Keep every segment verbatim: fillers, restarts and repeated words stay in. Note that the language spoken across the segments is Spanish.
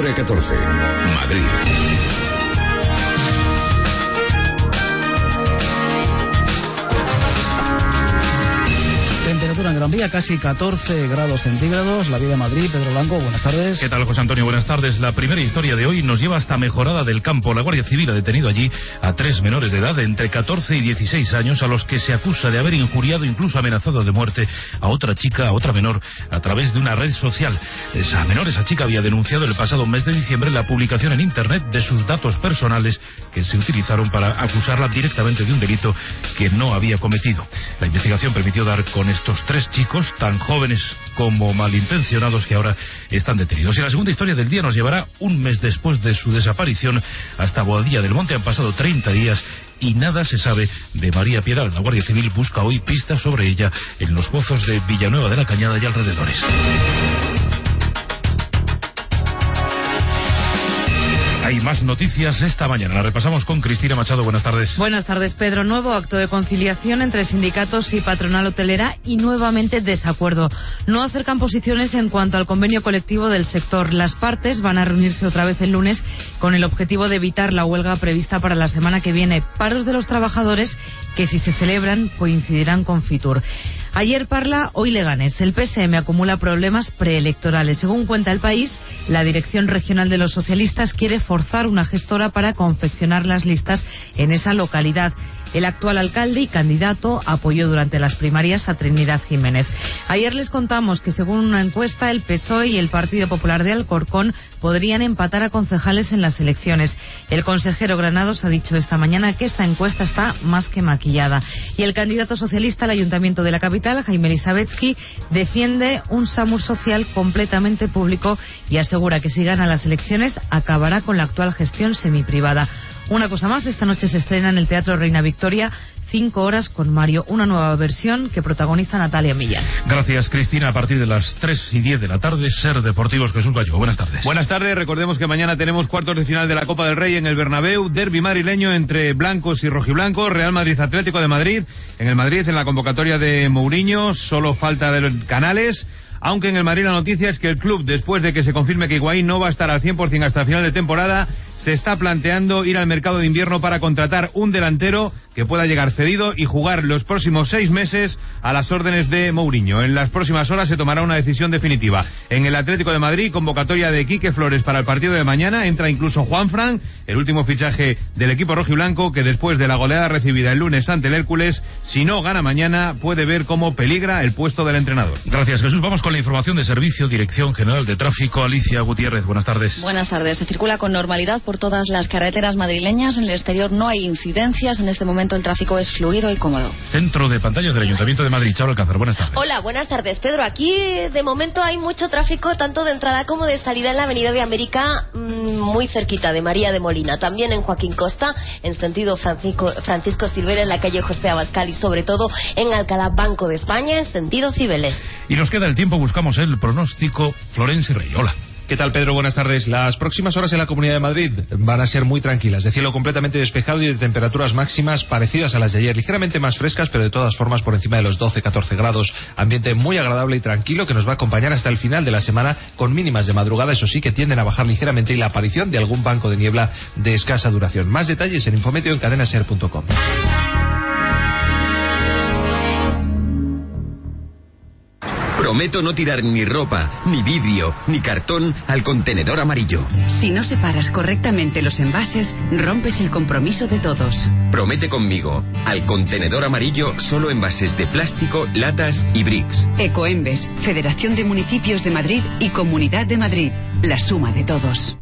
Hora catorce, Madrid. Temperatura en Gran Vía, casi catorce grados centígrados. La Vía de Madrid, Pedro Blanco, buenas tardes. ¿Qué tal, José Antonio? Buenas tardes. La primera historia de hoy nos lleva hasta Mejorada del Campo. La Guardia Civil ha detenido allí a tres menores de edad de entre catorce y dieciséis años a los que se acusa de haber injuriado, incluso amenazado de muerte a otra chica, a otra menor, a través de una red social. Esa menor, esa chica, había denunciado el pasado mes de diciembre la publicación en Internet de sus datos personales que se utilizaron para acusarla directamente de un delito que no había cometido. La investigación permitió dar con estos tres chicos, tan jóvenes como malintencionados, que ahora están detenidos. Y la segunda historia del día nos llevará un mes después de su desaparición hasta Boadilla del Monte. Han pasado treinta días y nada se sabe de María Piedad. La Guardia Civil busca hoy pistas sobre ella en los pozos de Villanueva de la Cañada y alrededores. Hay más noticias esta mañana. La repasamos con Cristina Machado. Buenas tardes. Buenas tardes, Pedro. Nuevo acto de conciliación entre sindicatos y patronal hotelera y nuevamente desacuerdo. No acercan posiciones en cuanto al convenio colectivo del sector. Las partes van a reunirse otra vez el lunes con el objetivo de evitar la huelga prevista para la semana que viene. Paros de los trabajadores que, si se celebran, coincidirán con Fitur. Ayer Parla, hoy Leganés. El P S M acumula problemas preelectorales. Según cuenta El País, la Dirección Regional de los Socialistas quiere forzar una gestora para confeccionar las listas en esa localidad. El actual alcalde y candidato apoyó durante las primarias a Trinidad Jiménez. Ayer les contamos que, según una encuesta, el P S O E y el Partido Popular de Alcorcón podrían empatar a concejales en las elecciones. El consejero Granados ha dicho esta mañana que esa encuesta está más que maquillada. Y el candidato socialista al Ayuntamiento de la capital, Jaime Elisabetsky, defiende un SAMUR social completamente público y asegura que, si gana las elecciones, acabará con la actual gestión semiprivada. Una cosa más, esta noche se estrena en el Teatro Reina Victoria Cinco horas con Mario, una nueva versión que protagoniza Natalia Millán. Gracias, Cristina. A partir de las tres y diez de la tarde, Ser Deportivos, Jesús Gallego. Buenas tardes. Buenas tardes. Recordemos que mañana tenemos cuartos de final de la Copa del Rey en el Bernabéu, derbi madrileño entre blancos y rojiblancos, Real Madrid Atlético de Madrid. En el Madrid, en la convocatoria de Mourinho, solo falta de los Canales. Aunque en el Madrid la noticia es que el club, después de que se confirme que Higuaín no va a estar al cien por ciento hasta el final de temporada, se está planteando ir al mercado de invierno para contratar un delantero que pueda llegar cedido y jugar los próximos seis meses a las órdenes de Mourinho. En las próximas horas se tomará una decisión definitiva. En el Atlético de Madrid, convocatoria de Quique Flores para el partido de mañana, entra incluso Juanfran, el último fichaje del equipo rojiblanco, que después de la goleada recibida el lunes ante el Hércules, si no gana mañana, puede ver cómo peligra el puesto del entrenador. Gracias, Jesús. Vamos con la información de servicio. Dirección General de Tráfico, Alicia Gutiérrez. Buenas tardes. Buenas tardes. Se circula con normalidad por todas las carreteras madrileñas. En el exterior no hay incidencias. En este momento el tráfico es fluido y cómodo. Centro de pantallas del Ayuntamiento de Madrid. Charo Alcázar, buenas tardes. Hola, buenas tardes, Pedro. Aquí de momento hay mucho tráfico, tanto de entrada como de salida en la Avenida de América, mmm, muy cerquita de María de Molina. También en Joaquín Costa, en sentido Francisco, Francisco Silvera, en la calle José Abascal, y sobre todo en Alcalá Banco de España, en sentido Cibeles. Y nos queda el tiempo, buscamos el pronóstico. Florencio Rey, hola. ¿Qué tal, Pedro? Buenas tardes. Las próximas horas en la Comunidad de Madrid van a ser muy tranquilas, de cielo completamente despejado y de temperaturas máximas parecidas a las de ayer, ligeramente más frescas, pero de todas formas por encima de los doce a catorce grados. Ambiente muy agradable y tranquilo que nos va a acompañar hasta el final de la semana, con mínimas de madrugada, eso sí, que tienden a bajar ligeramente, y la aparición de algún banco de niebla de escasa duración. Más detalles en Infometeo en cadena ser punto com. Prometo no tirar ni ropa, ni vidrio, ni cartón al contenedor amarillo. Si no separas correctamente los envases, rompes el compromiso de todos. Promete conmigo, al contenedor amarillo solo envases de plástico, latas y bricks. Ecoembes, Federación de Municipios de Madrid y Comunidad de Madrid. La suma de todos.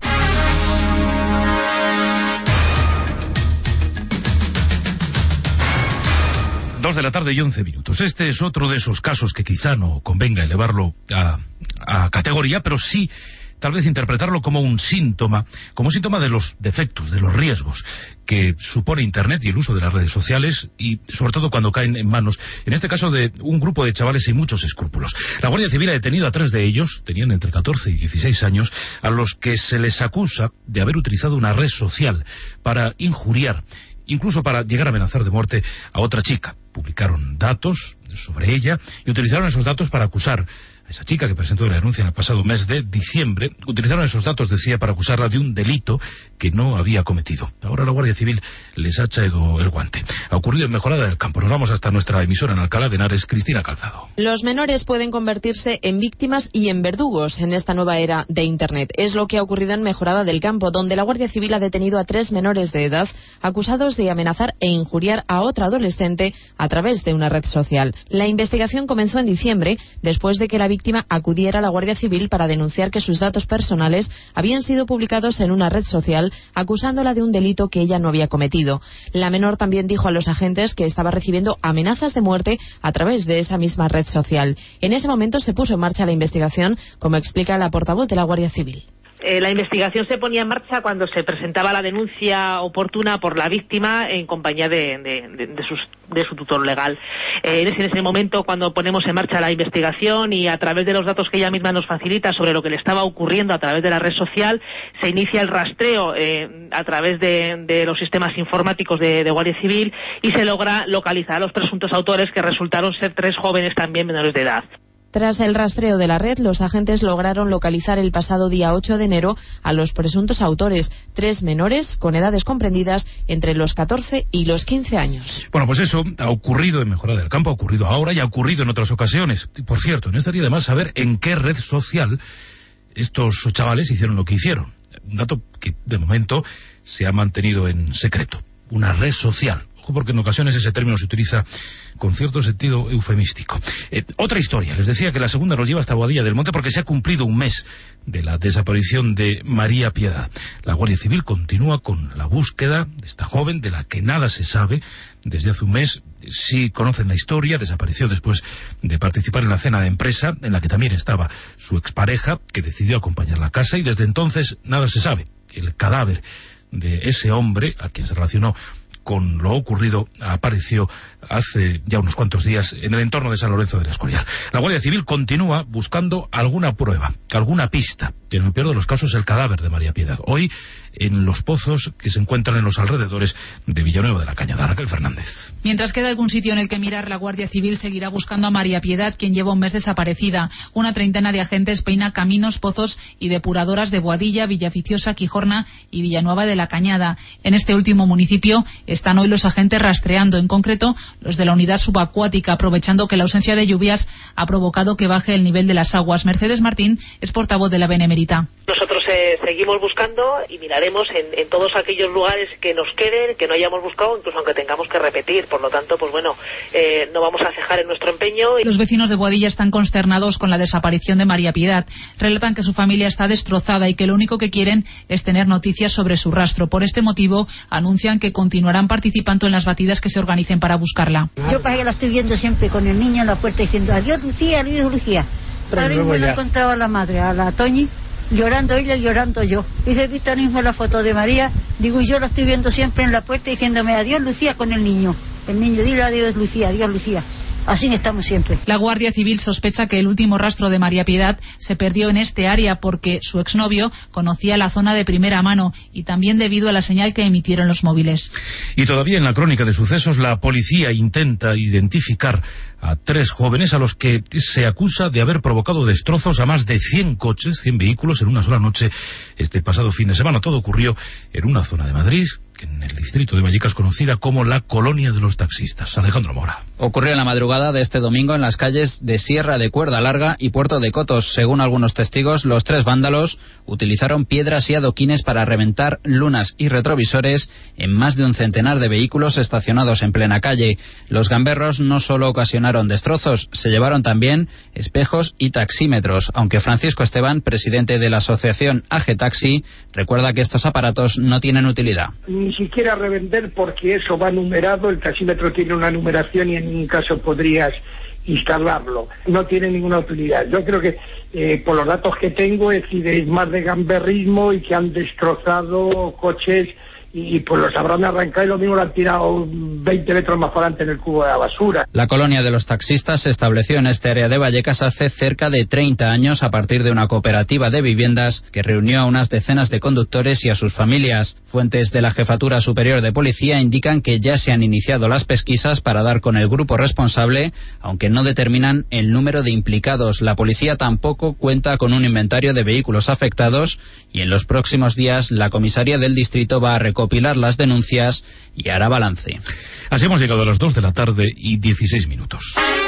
Dos de la tarde y once minutos. Este es otro de esos casos que quizá no convenga elevarlo a, a categoría, pero sí tal vez interpretarlo como un síntoma, como síntoma de los defectos, de los riesgos que supone Internet y el uso de las redes sociales, y sobre todo cuando caen en manos, en este caso, de un grupo de chavales sin muchos escrúpulos. La Guardia Civil ha detenido a tres de ellos, tenían entre catorce y dieciséis años, a los que se les acusa de haber utilizado una red social para injuriar, incluso para llegar a amenazar de muerte a otra chica. Publicaron datos sobre ella y utilizaron esos datos para acusar esa chica que presentó la denuncia en el pasado mes de diciembre, utilizaron esos datos, decía, para acusarla de un delito que no había cometido. Ahora la Guardia Civil les ha echado el guante. Ha ocurrido en Mejorada del Campo. Nos vamos hasta nuestra emisora en Alcalá de Henares, Cristina Calzado. Los menores pueden convertirse en víctimas y en verdugos en esta nueva era de Internet. Es lo que ha ocurrido en Mejorada del Campo, donde la Guardia Civil ha detenido a tres menores de edad acusados de amenazar e injuriar a otra adolescente a través de una red social. La investigación comenzó en diciembre, después de que la víctima acudiera a la Guardia Civil para denunciar que sus datos personales habían sido publicados en una red social, acusándola de un delito que ella no había cometido. La menor también dijo a los agentes que estaba recibiendo amenazas de muerte a través de esa misma red social. En ese momento se puso en marcha la investigación, como explica la portavoz de la Guardia Civil. Eh, la investigación se ponía en marcha cuando se presentaba la denuncia oportuna por la víctima en compañía de, de, de, de, sus, de su tutor legal. Eh, es en ese momento cuando ponemos en marcha la investigación y a través de los datos que ella misma nos facilita sobre lo que le estaba ocurriendo a través de la red social, se inicia el rastreo eh, a través de, de los sistemas informáticos de, de Guardia Civil y se logra localizar a los presuntos autores, que resultaron ser tres jóvenes también menores de edad. Tras el rastreo de la red, los agentes lograron localizar el pasado día ocho de enero a los presuntos autores, tres menores con edades comprendidas entre los catorce y los quince años. Bueno, pues eso ha ocurrido en Mejorada del Campo, ha ocurrido ahora y ha ocurrido en otras ocasiones. Y, por cierto, no estaría de más saber en qué red social estos chavales hicieron lo que hicieron. Un dato que, de momento, se ha mantenido en secreto. Una red social. Porque en ocasiones ese término se utiliza con cierto sentido eufemístico. Eh, otra historia, les decía que la segunda nos lleva hasta Boadilla del Monte porque se ha cumplido un mes de la desaparición de María Piedad. La Guardia Civil continúa con la búsqueda de esta joven de la que nada se sabe desde hace un mes. Sí conocen la historia, desapareció después de participar en la cena de empresa en la que también estaba su expareja, que decidió acompañarla a casa, y desde entonces nada se sabe. El cadáver de ese hombre a quien se relacionó con lo ocurrido apareció hace ya unos cuantos días en el entorno de San Lorenzo del Escorial. La Guardia Civil continúa buscando alguna prueba, alguna pista, y en el peor de los casos el cadáver de María Piedad. Hoy en los pozos que se encuentran en los alrededores de Villanueva de la Cañada. Raquel Fernández. Mientras queda algún sitio en el que mirar, la Guardia Civil seguirá buscando a María Piedad, quien lleva un mes desaparecida. Una treintena de agentes peina caminos, pozos y depuradoras de Boadilla, Villaficiosa, Quijorna y Villanueva de la Cañada. En este último municipio están hoy los agentes rastreando, en concreto los de la unidad subacuática, aprovechando que la ausencia de lluvias ha provocado que baje el nivel de las aguas. Mercedes Martín es portavoz de la Benemérita. Nosotros eh, seguimos buscando y miraremos en, en todos aquellos lugares que nos queden, que no hayamos buscado, incluso aunque tengamos que repetir. Por lo tanto, pues bueno, eh, no vamos a cejar en nuestro empeño. Los vecinos de Boadilla están consternados con la desaparición de María Piedad. Relatan que su familia está destrozada y que lo único que quieren es tener noticias sobre su rastro. Por este motivo, anuncian que continuarán participando en las batidas que se organicen para buscarla. Yo para que la estoy viendo siempre con el niño en la puerta diciendo adiós Lucía, adiós Lucía. Ahora mismo le he encontrado a la madre, a la Toñi, llorando ella y llorando yo. Y he visto ahora mismo la foto de María, digo, y yo la estoy viendo siempre en la puerta diciéndome adiós Lucía con el niño. El niño, dile adiós Lucía, adiós Lucía. Así estamos siempre. La Guardia Civil sospecha que el último rastro de María Piedad se perdió en este área porque su exnovio conocía la zona de primera mano y también debido a la señal que emitieron los móviles. Y todavía en la crónica de sucesos, la policía intenta identificar a tres jóvenes a los que se acusa de haber provocado destrozos a más de cien coches, cien vehículos en una sola noche este pasado fin de semana. Todo ocurrió en una zona de Madrid, en el distrito de Vallecas, conocida como la colonia de los taxistas. Alejandro Mora. Ocurrió en la madrugada de este domingo en las calles de Sierra de Cuerda Larga y Puerto de Cotos. Según algunos testigos, los tres vándalos utilizaron piedras y adoquines para reventar lunas y retrovisores en más de un centenar de vehículos estacionados en plena calle. Los gamberros no solo ocasionaron destrozos, se llevaron también espejos y taxímetros, aunque Francisco Esteban, presidente de la asociación A G Taxi, recuerda que estos aparatos no tienen utilidad. Ni siquiera revender porque eso va numerado, el taxímetro tiene una numeración y en ningún caso podrías instalarlo. No tiene ninguna utilidad. Yo creo que eh, por los datos que tengo es decir, es más de gamberrismo y que han destrozado coches y pues los habrán arrancado y lo mismo lo han tirado veinte metros más para adelante en el cubo de la basura. La colonia de los taxistas se estableció en este área de Vallecas hace cerca de treinta años a partir de una cooperativa de viviendas que reunió a unas decenas de conductores y a sus familias. Fuentes de la Jefatura Superior de Policía indican que ya se han iniciado las pesquisas para dar con el grupo responsable, aunque no determinan el número de implicados. La policía tampoco cuenta con un inventario de vehículos afectados y en los próximos días la comisaría del distrito va a recopilar las denuncias y hará balance. Así hemos llegado a las dos de la tarde y dieciséis minutos.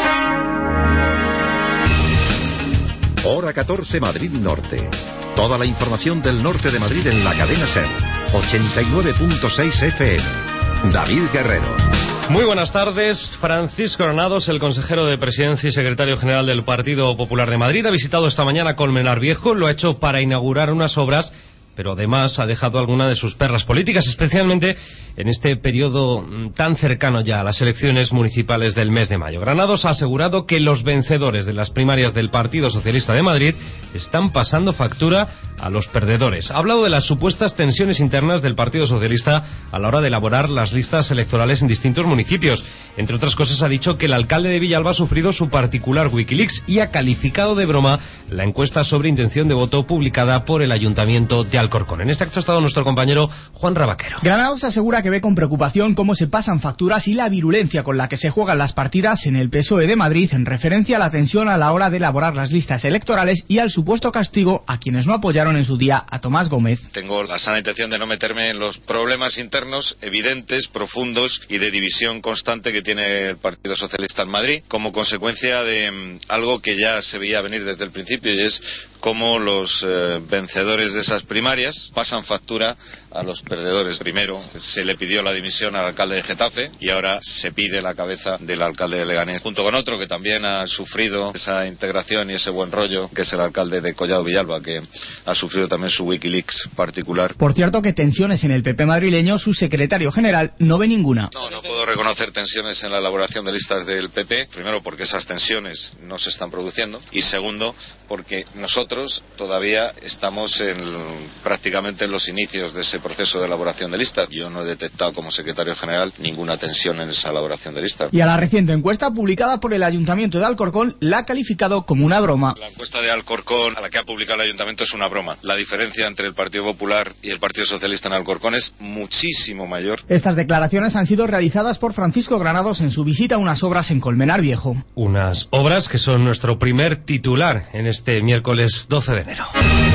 Hora catorce, Madrid Norte. Toda la información del norte de Madrid en la cadena SER. ochenta y nueve punto seis F M. David Guerrero. Muy buenas tardes. Francisco Granados, el consejero de Presidencia y secretario general del Partido Popular de Madrid, ha visitado esta mañana Colmenar Viejo. Lo ha hecho para inaugurar unas obras, pero además ha dejado alguna de sus perlas políticas, especialmente en este periodo tan cercano ya a las elecciones municipales del mes de mayo. Granados ha asegurado que los vencedores de las primarias del Partido Socialista de Madrid están pasando factura a los perdedores. Ha hablado de las supuestas tensiones internas del Partido Socialista a la hora de elaborar las listas electorales en distintos municipios. Entre otras cosas, ha dicho que el alcalde de Villalba ha sufrido su particular Wikileaks y ha calificado de broma la encuesta sobre intención de voto publicada por el Ayuntamiento de Alcorcón. En este acto ha estado nuestro compañero Juan Rabaquero. Granados asegura que ve con preocupación cómo se pasan facturas y la virulencia con la que se juegan las partidas en el P S O E de Madrid en referencia a la tensión a la hora de elaborar las listas electorales y al supuesto castigo a quienes no apoyaron en su día a Tomás Gómez. Tengo la sana intención de no meterme en los problemas internos evidentes, profundos y de división constante que tiene el Partido Socialista en Madrid como consecuencia de um, algo que ya se veía venir desde el principio, y es cómo los eh, vencedores de esas primarias pasan factura a los perdedores. Primero se le pidió la dimisión al alcalde de Getafe y ahora se pide la cabeza del alcalde de Leganés, junto con otro que también ha sufrido esa integración y ese buen rollo, que es el alcalde de Collado Villalba, que ha sufrido también su Wikileaks particular. Por cierto, que tensiones en el P P madrileño su secretario general no ve ninguna. No, no puedo reconocer tensiones en la elaboración de listas del P P, primero porque esas tensiones no se están produciendo y segundo porque nosotros todavía estamos en, prácticamente en los inicios de ese proceso de elaboración de listas. Yo no he detectado como secretario general ninguna tensión en esa elaboración de listas. Y a la reciente encuesta publicada por el Ayuntamiento de Alcorcón la ha calificado como una broma. La encuesta de Alcorcón, a la que ha publicado el Ayuntamiento, es una broma. La diferencia entre el Partido Popular y el Partido Socialista en Alcorcón es muchísimo mayor. Estas declaraciones han sido realizadas por Francisco Granados en su visita a unas obras en Colmenar Viejo. Unas obras que son nuestro primer titular en este miércoles doce de enero.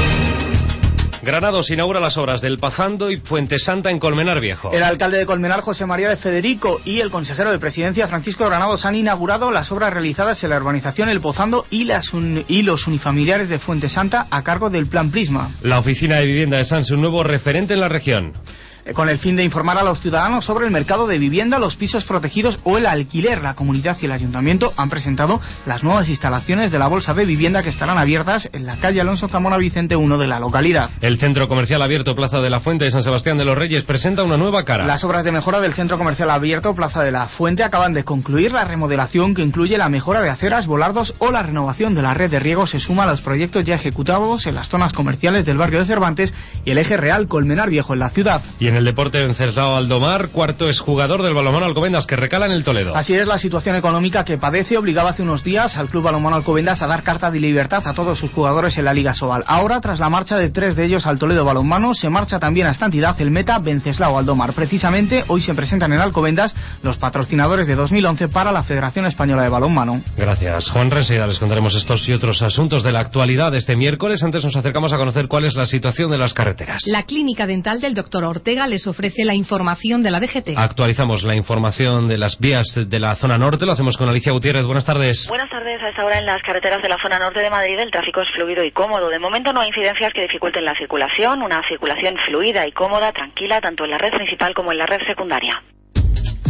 Granados inaugura las obras del Pazando y Fuente Santa en Colmenar Viejo. El alcalde de Colmenar, José María de Federico, y el consejero de Presidencia, Francisco Granados, han inaugurado las obras realizadas en la urbanización El Pozando y, las un... y los unifamiliares de Fuente Santa a cargo del Plan Prisma. La oficina de vivienda de Sanse, un nuevo referente en la región. Con el fin de informar a los ciudadanos sobre el mercado de vivienda, los pisos protegidos o el alquiler. La comunidad y el ayuntamiento han presentado las nuevas instalaciones de la bolsa de vivienda que estarán abiertas en la calle Alonso Zamora Vicente uno de la localidad. El centro comercial abierto Plaza de la Fuente de San Sebastián de los Reyes presenta una nueva cara. Las obras de mejora del centro comercial abierto Plaza de la Fuente acaban de concluir. La remodelación, que incluye la mejora de aceras, volardos o la renovación de la red de riego, se suma a los proyectos ya ejecutados en las zonas comerciales del barrio de Cervantes y el eje real Colmenar Viejo en la ciudad. Y en el deporte, Venceslao Aldomar, cuarto exjugador del balonmano Alcobendas, que recala en el Toledo. Así es, la situación económica que padece obligaba hace unos días al club balonmano Alcobendas a dar carta de libertad a todos sus jugadores en la Liga Sobal. Ahora, tras la marcha de tres de ellos al Toledo Balonmano, se marcha también a esta entidad el meta Venceslao Aldomar. Precisamente hoy se presentan en Alcobendas los patrocinadores de dos mil once para la Federación Española de Balonmano. Gracias, Juan Reseda. Les contaremos estos y otros asuntos de la actualidad de este miércoles. Antes nos acercamos a conocer cuál es la situación de las carreteras. La clínica dental del doctor Ortega les ofrece la información de la D G T. Actualizamos la información de las vías de la zona norte. Lo hacemos con Alicia Gutiérrez. Buenas tardes. Buenas tardes. A esta hora en las carreteras de la zona norte de Madrid el tráfico es fluido y cómodo. De momento no hay incidencias que dificulten la circulación. Una circulación fluida y cómoda, tranquila, tanto en la red principal como en la red secundaria.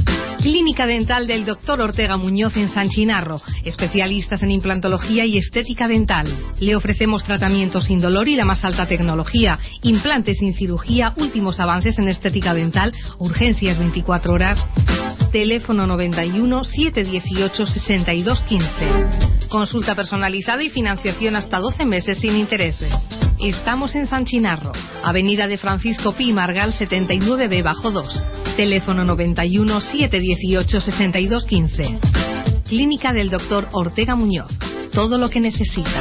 Clínica Dental del doctor Ortega Muñoz en San Chinarro, especialistas en implantología y estética dental. Le ofrecemos tratamiento sin dolor y la más alta tecnología, implantes sin cirugía, últimos avances en estética dental, urgencias veinticuatro horas. Teléfono noventa y uno, setecientos dieciocho, sesenta y dos quince. Consulta personalizada y financiación hasta doce meses sin intereses. Estamos en San Chinarro, Avenida de Francisco Pi Margal setenta y nueve B bajo dos. Teléfono noventa y uno, setecientos dieciocho, sesenta y dos quince. Clínica del doctor Ortega Muñoz. Todo lo que necesita.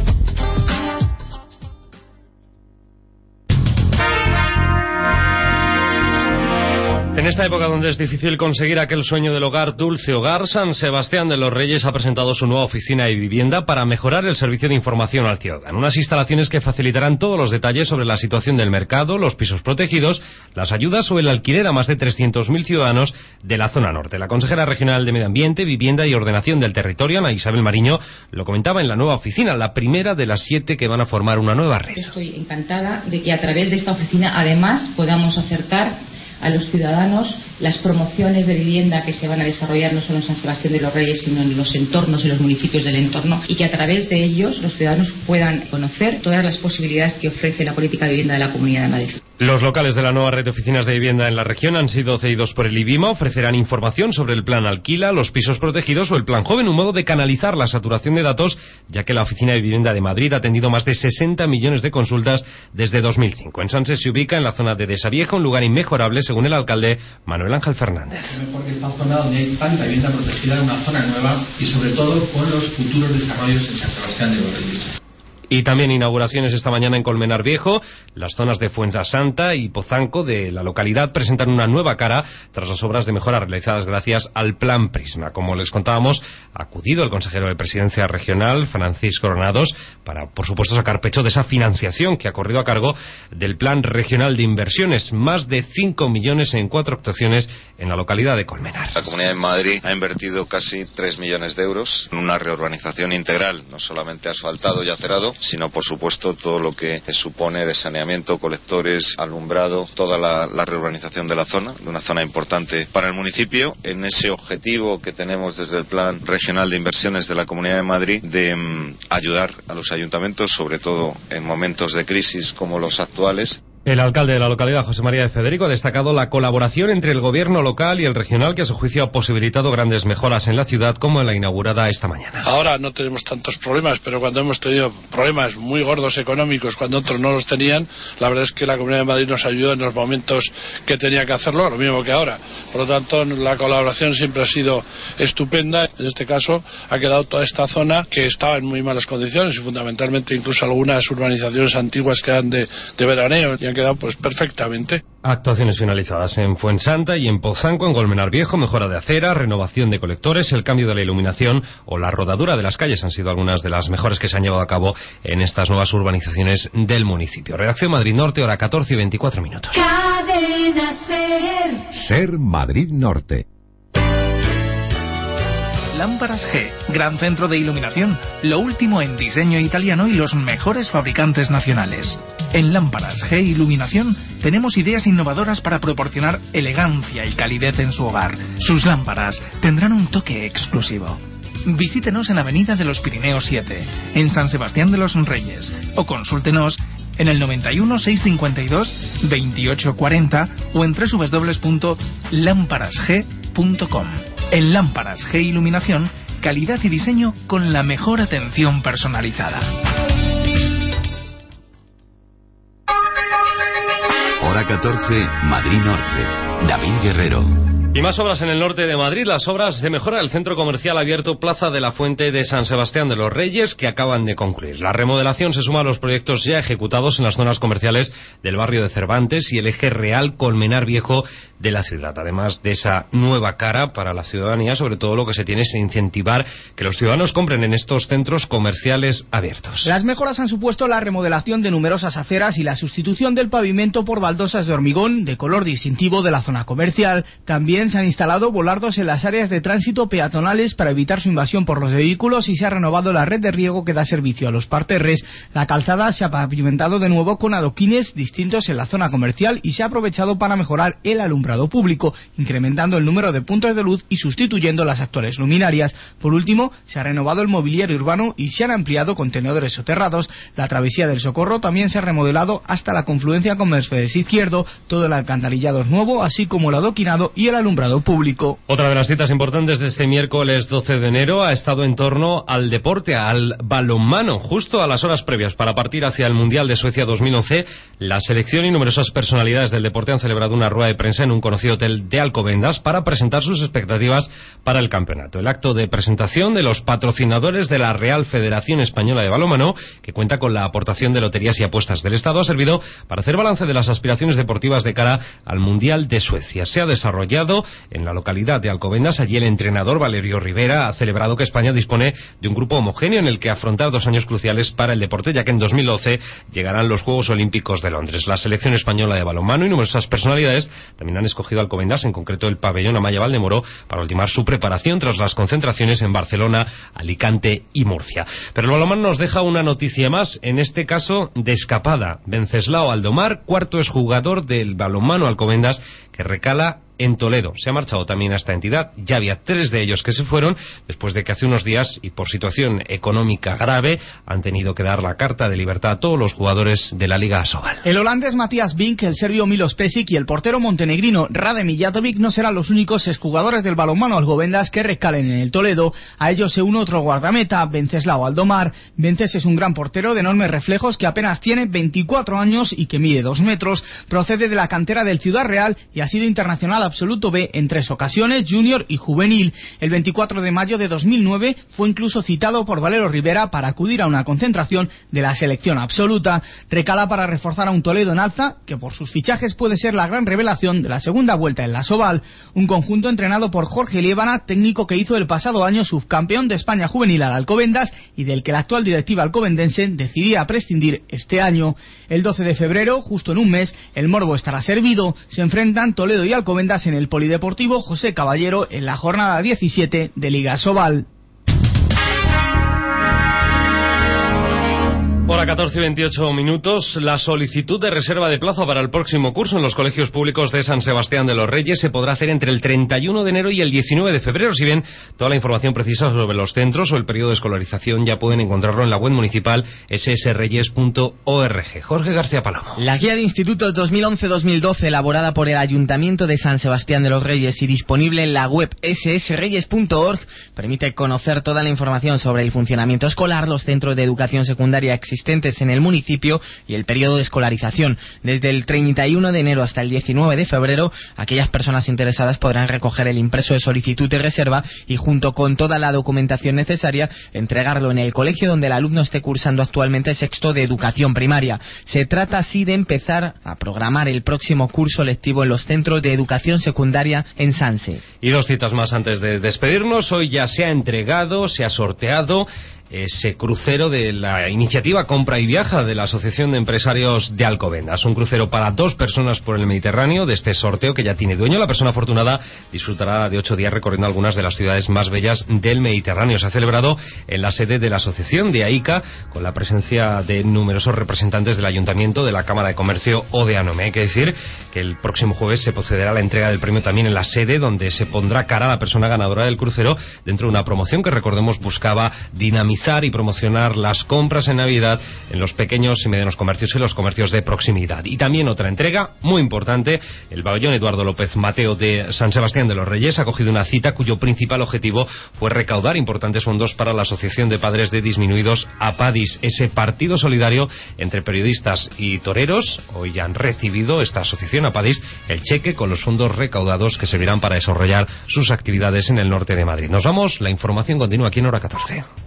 En esta época donde es difícil conseguir aquel sueño del hogar, dulce hogar, San Sebastián de los Reyes ha presentado su nueva oficina de vivienda para mejorar el servicio de información al ciudadano. Unas instalaciones que facilitarán todos los detalles sobre la situación del mercado, los pisos protegidos, las ayudas o el alquiler a más de trescientos mil ciudadanos de la zona norte. La consejera regional de Medio Ambiente, Vivienda y Ordenación del Territorio, Ana Isabel Mariño, lo comentaba en la nueva oficina, la primera de las siete que van a formar una nueva red. Estoy encantada de que a través de esta oficina además podamos acercar a los ciudadanos las promociones de vivienda que se van a desarrollar no solo en San Sebastián de los Reyes, sino en los entornos y los municipios del entorno, y que a través de ellos los ciudadanos puedan conocer todas las posibilidades que ofrece la política de vivienda de la Comunidad de Madrid. Los locales de la nueva red de oficinas de vivienda en la región han sido cedidos por el IBIMA, ofrecerán información sobre el plan alquila, los pisos protegidos o el plan joven, un modo de canalizar la saturación de datos, ya que la Oficina de Vivienda de Madrid ha atendido más de sesenta millones de consultas desde dos mil cinco. En Sanse se ubica en la zona de Desavieja, un lugar inmejorable según el alcalde Manuel Ángel Fernández. Porque esta zona donde hay tanta vivienda protegida, una zona nueva y sobre todo con los futuros desarrollos en San Sebastián de los Reyes. Y también inauguraciones esta mañana en Colmenar Viejo. Las zonas de Fuensanta y Pozanco de la localidad presentan una nueva cara tras las obras de mejora realizadas gracias al Plan Prisma. Como les contábamos, ha acudido el consejero de Presidencia Regional, Francisco Granados, para, por supuesto, sacar pecho de esa financiación que ha corrido a cargo del Plan Regional de Inversiones. Más de cinco millones en cuatro actuaciones en la localidad de Colmenar. La Comunidad de Madrid ha invertido casi tres millones de euros en una reurbanización integral, no solamente asfaltado y acerado, sino por supuesto todo lo que supone de saneamiento, colectores, alumbrado, toda la, la reurbanización de la zona, de una zona importante para el municipio, en ese objetivo que tenemos desde el Plan Regional de Inversiones de la Comunidad de Madrid de um, ayudar a los ayuntamientos, sobre todo en momentos de crisis como los actuales. El alcalde de la localidad, José María de Federico, ha destacado la colaboración entre el gobierno local y el regional, que a su juicio ha posibilitado grandes mejoras en la ciudad, como en la inaugurada esta mañana. Ahora no tenemos tantos problemas, pero cuando hemos tenido problemas muy gordos económicos, cuando otros no los tenían, la verdad es que la Comunidad de Madrid nos ayudó en los momentos que tenía que hacerlo, lo mismo que ahora. Por lo tanto, la colaboración siempre ha sido estupenda. En este caso, ha quedado toda esta zona que estaba en muy malas condiciones y fundamentalmente incluso algunas urbanizaciones antiguas que eran de, de veraneo y han quedado pues perfectamente. Actuaciones finalizadas en Fuensanta y en Pozanco, en Colmenar Viejo, mejora de acera, renovación de colectores, el cambio de la iluminación o la rodadura de las calles han sido algunas de las mejores que se han llevado a cabo en estas nuevas urbanizaciones del municipio. Redacción Madrid Norte, hora catorce y veinticuatro minutos. Cadena Ser. Ser Madrid Norte. Lámparas G, gran centro de iluminación, lo último en diseño italiano y los mejores fabricantes nacionales. En Lámparas G Iluminación tenemos ideas innovadoras para proporcionar elegancia y calidez en su hogar. Sus lámparas tendrán un toque exclusivo. Visítenos en Avenida de los Pirineos siete, en San Sebastián de los Reyes, o consúltenos en el noventa y uno, seiscientos cincuenta y dos, veintiocho cuarenta o en doble u doble u doble u punto lámparas g punto com. En Lámparas G Iluminación, calidad y diseño con la mejor atención personalizada. Hora catorce, Madrid Norte. David Guerrero. Y más obras en el norte de Madrid, las obras de mejora del centro comercial abierto Plaza de la Fuente de San Sebastián de los Reyes, que acaban de concluir. La remodelación se suma a los proyectos ya ejecutados en las zonas comerciales del barrio de Cervantes y el eje real Colmenar Viejo de la ciudad. Además de esa nueva cara para la ciudadanía, sobre todo lo que se tiene es incentivar que los ciudadanos compren en estos centros comerciales abiertos. Las mejoras han supuesto la remodelación de numerosas aceras y la sustitución del pavimento por baldosas de hormigón de color distintivo de la zona comercial. También también se han instalado volardos en las áreas de tránsito peatonales para evitar su invasión por los vehículos y se ha renovado la red de riego que da servicio a los parterres. La calzada se ha pavimentado de nuevo con adoquines distintos en la zona comercial y se ha aprovechado para mejorar el alumbrado público, incrementando el número de puntos de luz y sustituyendo las actuales luminarias. Por último, se ha renovado el mobiliario urbano y se han ampliado contenedores soterrados. La travesía del Socorro también se ha remodelado hasta la confluencia con Mercedes Izquierdo. Todo el alcantarillado es nuevo, así como el adoquinado y el alumbrado público. Otra de las citas importantes de este miércoles doce de enero ha estado en torno al deporte, al balonmano. Justo a las horas previas para partir hacia el Mundial de Suecia dos mil once, la selección y numerosas personalidades del deporte han celebrado una rueda de prensa en un conocido hotel de Alcobendas para presentar sus expectativas para el campeonato. El acto de presentación de los patrocinadores de la Real Federación Española de Balonmano, que cuenta con la aportación de loterías y apuestas del Estado, ha servido para hacer balance de las aspiraciones deportivas de cara al Mundial de Suecia. Se ha desarrollado en la localidad de Alcobendas. Allí el entrenador Valerio Rivera ha celebrado que España dispone de un grupo homogéneo en el que afrontar dos años cruciales para el deporte, ya que en dos mil doce llegarán los Juegos Olímpicos de Londres. La selección española de balonmano y numerosas personalidades también han escogido Alcobendas, en concreto el pabellón Amaya Valdemoro, para ultimar su preparación tras las concentraciones en Barcelona, Alicante y Murcia. Pero el balonmano nos deja una noticia más, en este caso de escapada. Venceslao Aldomar, cuarto exjugador del balonmano Alcobendas, que recala en Toledo. Se ha marchado también a esta entidad. Ya había tres de ellos que se fueron después de que hace unos días, y por situación económica grave, han tenido que dar la carta de libertad a todos los jugadores de la Liga Asobal. El holandés Matías Bink, el serbio Milos Pesic y el portero montenegrino Rade Mijatovic no serán los únicos exjugadores del balonmano Alcobendas que recalen en el Toledo. A ellos se une otro guardameta, Venceslao Aldomar. Vences es un gran portero de enormes reflejos que apenas tiene veinticuatro años y que mide dos metros. Procede de la cantera del Ciudad Real y ha sido internacional absoluto B en tres ocasiones, junior y juvenil. El veinticuatro de mayo de dos mil nueve fue incluso citado por Valero Rivera para acudir a una concentración de la selección absoluta. Recala para reforzar a un Toledo en alza, que por sus fichajes puede ser la gran revelación de la segunda vuelta en la Asobal. Un conjunto entrenado por Jorge Liébana, técnico que hizo el pasado año subcampeón de España juvenil al Alcobendas y del que la actual directiva alcobendense decidía prescindir este año. El doce de febrero, justo en un mes, el morbo estará servido. Se enfrentan Toledo y Alcobendas en el Polideportivo José Caballero en la jornada diecisiete de Liga Asobal. Hora catorce y veintiocho minutos. La solicitud de reserva de plaza para el próximo curso en los colegios públicos de San Sebastián de los Reyes se podrá hacer entre el treinta y uno de enero y el diecinueve de febrero. Si bien toda la información precisa sobre los centros o el periodo de escolarización ya pueden encontrarlo en la web municipal ese ese reyes punto org. Jorge García Palomo. La guía de institutos dos mil once dos mil doce, elaborada por el Ayuntamiento de San Sebastián de los Reyes y disponible en la web ese ese reyes punto org, permite conocer toda la información sobre el funcionamiento escolar, los centros de educación secundaria existentes en el municipio y el periodo de escolarización. Desde el treinta y uno de enero hasta el diecinueve de febrero, aquellas personas interesadas podrán recoger el impreso de solicitud de reserva y, junto con toda la documentación necesaria, entregarlo en el colegio donde el alumno esté cursando actualmente sexto de educación primaria. Se trata así de empezar a programar el próximo curso lectivo en los centros de educación secundaria en Sanse. Y dos citas más antes de despedirnos. Hoy ya se ha entregado, se ha sorteado ese crucero de la iniciativa Compra y Viaja de la Asociación de Empresarios de Alcobendas. Un crucero para dos personas por el Mediterráneo. De este sorteo, que ya tiene dueño, la persona afortunada disfrutará de ocho días recorriendo algunas de las ciudades más bellas del Mediterráneo. Se ha celebrado en la sede de la asociación de AICA, con la presencia de numerosos representantes del Ayuntamiento, de la Cámara de Comercio o de ANOME. Hay que decir que el próximo jueves se procederá a la entrega del premio también en la sede, donde se pondrá cara a la persona ganadora del crucero dentro de una promoción que, recordemos, buscaba dinamizar y promocionar las compras en Navidad en los pequeños y medianos comercios y los comercios de proximidad. Y también otra entrega muy importante: el pabellón Eduardo López Mateo de San Sebastián de los Reyes ha acogido una cita cuyo principal objetivo fue recaudar importantes fondos para la Asociación de Padres de Disminuidos APADIS, ese partido solidario entre periodistas y toreros. Hoy ya han recibido esta asociación APADIS el cheque con los fondos recaudados que servirán para desarrollar sus actividades en el norte de Madrid. Nos vamos, la información continúa aquí en Hora catorce.